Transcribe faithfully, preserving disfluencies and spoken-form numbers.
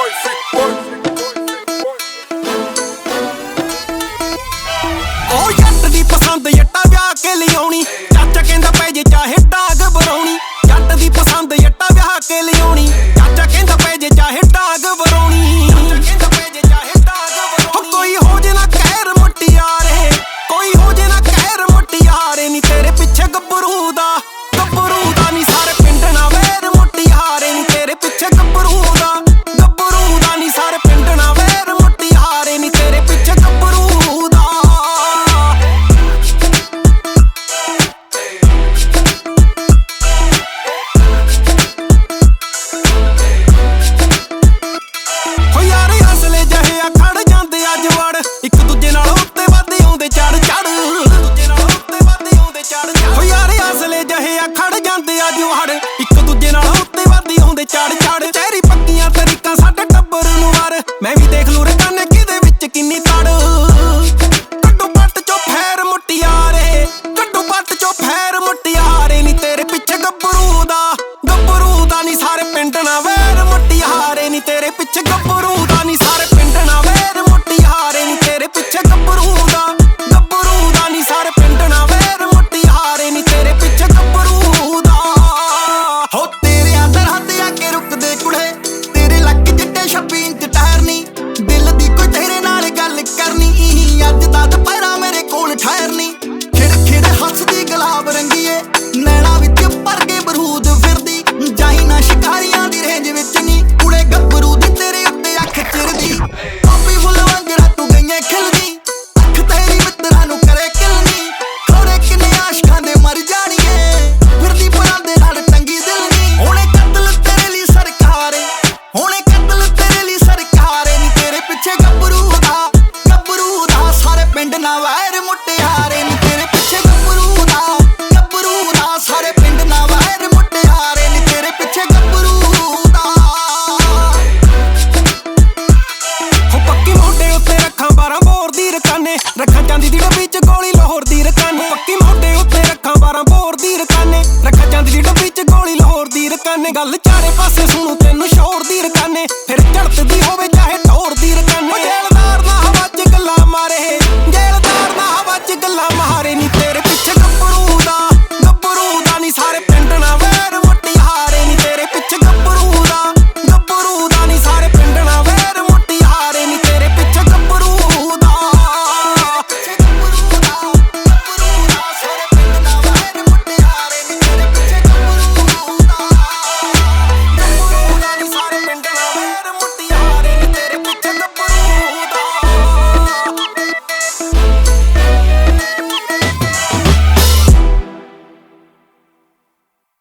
ਉਹ ਜੱਟ ਦੀ ਪਸੰਦ ਜੱਟਾ ਵਿਆਹ ਕੇ ਲਿਆਉਣੀ, ਚਾਚਾ ਕਹਿੰਦਾ ਪੈ ਜੇ ਚਾਹੇ ਡਾਂਗ ਵਰਾਉਣੀ। ਜੱਟ ਦੀ ਪਸੰਦ ਜੱਟਾ ਵਿਆਹ ਕੇ ਲਿਆਉਣੀ, ਚਾਚਾ ਕਹਿੰਦਾ ਪੈ ਜੇ ਚਾਹੇ ਡਾਂਗ ਵਰਾਉਣੀ। ਕੋਈ ਹੋ ਜੇ ਨਾ ਕਹਿਰ ਮੁਟਿਆਰੇ, ਕੋਈ ਹੋ ਜੇ ਨਾ ਕਹਿਰ ਮੁਟਿਆਰੇ ਨੀ ਤੇਰੇ ਪਿੱਛੇ ਗੱਭਰੂ ਦਾ, ਗੱਭਰੂ ਦਾ ਨੀ ਸਾਰੇ ਪਿੰਡ ਨਾ ਵੈਰ ਮੁਟਿਆਰੇ ਨੀ ਤੇਰੇ ਪਿੱਛੇ ਗੱਭਰੂ ਦਾ, ਗੱਭਰੂ ਦਾ ਨੀ ਸਾਰੇ ਪਿੰਡ ਨਾ ਵੈਰ ਮੁਟਿਆਰੇ ਨੀ ਤੇਰੇ ਪਿੱਛੇ ਗੱਭਰੂ ਦਾ। ਹੋ ਯਾਰੇ ਹਸਲੇ ਜਹੇ ਆ ਖੜ ਜਾਂਦੇ ਅੱਜ ਵੜ, ਇੱਕ ਦੂਜੇ ਨਾਲ ਉੱਤੇ ਵੱਧਦੇ ਆਉਂਦੇ ਚੜ ਚੜ, ਦੂਜੇ ਨਾਲ ਉੱਤੇ ਵੱਧਦੇ ਆਉਂਦੇ ਚੜ ਚੜ। ਹੋ ਯਾਰੇ ਹਸਲੇ ਜਹੇ ਆ ਖੜ ਜਾਂਦੇ ਅੱਜ ਵੜ, ਇੱਕ ਦੂਜੇ ਨਾਲ ਉੱਤੇ ਵੱਧਦੇ ਆਉਂਦੇ ਚੜ ਚੜ। ਚਿਹਰੀ ਪੱਕੀਆਂ ਤਰੀਕਾਂ ਸਾਡੇ ਟੱਬਰ ਨੂੰ ਵਰ, ਮੈਂ ਵੀ ਦੇਖ ਲੂ ਰਕਾਨੇ ਕਿਹਦੇ ਵਿੱਚ ਕਿੰਨੀ ਤੜ। ਕੱਢੂ ਪੱਟ ਚੋਂ ਫੈਰ ਮੁਟਿਆਰੇ, ਕੱਢੂ ਪੱਟ ਚੋਂ ਫੈਰ ਮੁਟਿਆਰੇ ਨੀ ਤੇਰੇ ਪਿੱਛੇ ਗੱਭਰੂ ਦਾ, ਗੱਭਰੂ ਦਾ ਨੀ ਸਾਰੇ ਪਿੰਡ ਨਾ ਵੈਰ ਮੁਟਿਆਰੇ ਨੀ ਤੇਰੇ ਪਿੱਛੇ ਗੱਭਰੂ ਦਾ ਨੀ ਸਾਰੇ ਪਿੰਡ ਨਾ ਵੈਰ ਮੁਟਿਆਰੇ ਨੀ ਤੇਰੇ ਪਿੱਛੇ ਗੱਭਰੂ ਦਾ, ਗੱਭਰੂ ਦਾ ਨੀ ਸਾਰੇ ਪਿੰਡ ਨਾ ਵੈਰ ਮੁਟਿਆਰੇ ਨੀ ਤੇਰੇ ਪਿੱਛੇ ਗੱਭਰੂ ਦਾ। ਹੋ ਤੇਰੇ ਅੰਦਰ ਹੱਥ ਆ ਕੇ ਰੁਕਦੇ ਕੁੜੇ, ਤੇਰੇ ਲੱਕ ਜਿੱਡੇ ਛੱਬੀ ਇੰਚ ਟਾਇਰ ਨੀ, ਦਿਲ ਦੀ ਕੋਈ ਤੇਰੇ ਨਾਲ ਗੱਲ ਕਰਨੀ, ਅੱਜ ਦਾ ਦੁਪਹਿਰਾ ਮੇਰੇ ਕੋਲ ਠਹਿਰ ਨੀ। ਖਿੜ ਖਿੜ ਹੱਸਦੀ ਗੁਲਾਬ ਰੰਗੀਏ, ਨੈਣਾ ਵਿੱਚ ਭਰ ਕੇ ਬਰੂਦ ਫਿਰਦੀ, ਜਾਈ ਨਾ ਸ਼ਿਕਾਰੀਆਂ ਦੀ ਰੇਂਜ ਵਿੱਚ ਨੀ, ਕੁੜੇ ਗੱਭਰੂ ਦੀ ਤੇਰੇ ਉੱਤੇ ਅੱਖ ਚਿਰਦੀ। ਕਾਪੀ ਫੁੱਲ ਵਾਂਗਰਾ ਤੂੰ ਗਈਆਂ ਖਿਲਦੀ, ਅੱਖ ਤੇਰੀ ਮਿੱਤਰਾਂ ਨੂੰ ਕਰੇ ਕਿਲਨੀ, ਖੋਰੇ ਕਿੰਨੇ ਆਸ਼ਕਾਂ ਦੇ ਮਰ ਜਾਣੀਏ, ਫਿਰਦੀ ਪਰਾਂ ਦੇ ਨਾਲ ਟੰਗੀ ਦਿਲ ਨੀ। ਹੁਣੇ ਕਤਲ ਤੇਰੇ ਲਈ ਸਰਕਾਰੇ, ਹੁਣੇ ਕਤਲ ਤੇਰੇ ਲਈ ਸਰਕਾਰੇ ਨੀ ਤੇਰੇ ਪਿੱਛੇ ਗੱਭਰੂ ਦਾ, ਗੱਭਰੂ ਦਾ ਸਾਰੇ ਪਿੰਡ ਨਾ ਵੈਰ ਮੁਟਿਆਰੇ ਨੀ ਤੇਰੇ ਪਿੱਛੇ ਗੱਭਰੂ ਦਾ, ਗੱਭਰੂ ਦਾ ਸਾਰੇ ਪਿੰਡ ਨਾ ਵੈਰ ਮੁਟਿਆਰੇ ਨੀ ਤੇਰੇ ਪਿੱਛੇ ਗੱਭਰੂ ਦਾ। ਹੋ ਪੱਕੀ ਮੋਢੇ ਉੱਤੇ ਰੱਖਾਂ ਬਾਰਾਂ ਬੋਰ ਦੀ ਰਕਾਨੇ, ਰੱਖਾਂ ਚਾਂਦੀ ਦੀ ਡੱਬੀ ਚ ਗੋਲੀ ਲਾਹੌਰ ਦੀ ਰਕਾਨੇ। ਪੱਕੀ ਮੋਢੇ ਉੱਤੇ ਰੱਖਾਂ ਬਾਰਾਂ ਬੋਰ ਦੀ ਰਕਾਨੇ, ਰੱਖਾਂ ਚਾਂਦੀ ਦੀ ਡੱਬੀ ਚ ਗੋਲੀ ਲਾਹੌਰ ਦੀ ਰਕਾਨੇ। ਗੱਲ ਚਾਰੇ ਪਾਸੇ ਸੁਣੂ